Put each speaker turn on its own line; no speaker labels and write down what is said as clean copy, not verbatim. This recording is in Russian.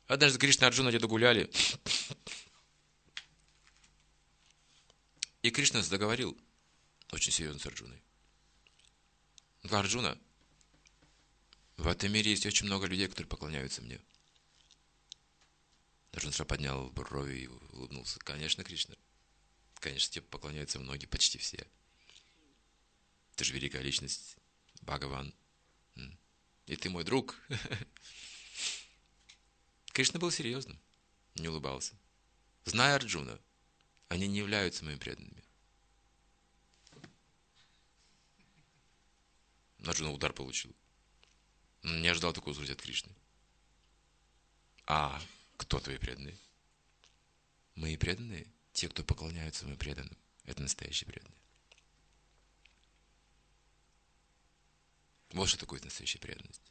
Однажды Кришна и Арджуна где-то гуляли, и Кришна заговорил очень серьезно с Арджуной. Он говорит: Арджуна, в этом мире есть очень много людей, которые поклоняются мне. Арджуна сразу поднял брови и улыбнулся. Конечно, Кришна. Конечно, тебе поклоняются многие, почти все. Ты же великая личность, Бхагаван. И ты мой друг. Кришна был серьезным, не улыбался. Зная Арджуна, они не являются моими преданными. Арджуна удар получил. Он не ожидал такого услышать от Кришны. А кто твои преданные? Мои преданные, те, кто поклоняются моим преданным, это настоящие преданные. Вот что такое настоящая преданность.